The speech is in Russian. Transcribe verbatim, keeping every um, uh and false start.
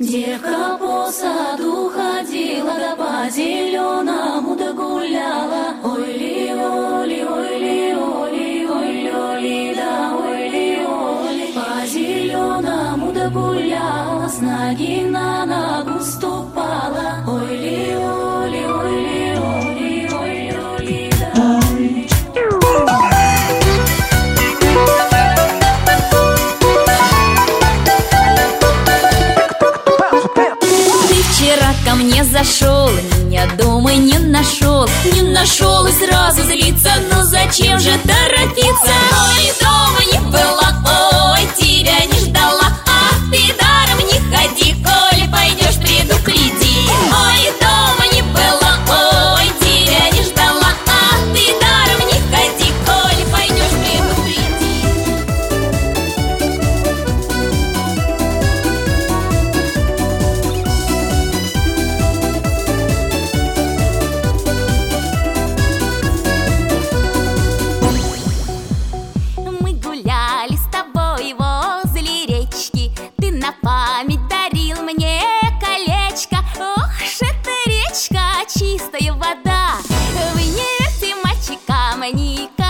Девка по саду ходила, да по зеленому да гуляла. Ой-ли-оли, ой-ли-оли, ой-ли-оли, да ой-ли-оли. По зеленому да гуляла, с ноги на ногу ступала. Ой-ли-оли, ой-ли-оли, ой-ли-оли, да. Вчера ко мне зашел, меня дома не нашел. Не нашел и сразу злится, ну зачем же торопиться? Ой, дома не была, ой, тебя не ждала. Ах, ты даром не ходи, коли пойдешь, предупреди. Ой, дома не была, ой, тебя не ждала. Ах, ты даром не ходи, коли пойдешь, предупреди. Мы гуляли с тобой возле речки. Ты на память дарил мне колечко. Ох ж эта речка, чистая вода. Вы не верьте мальчикам, они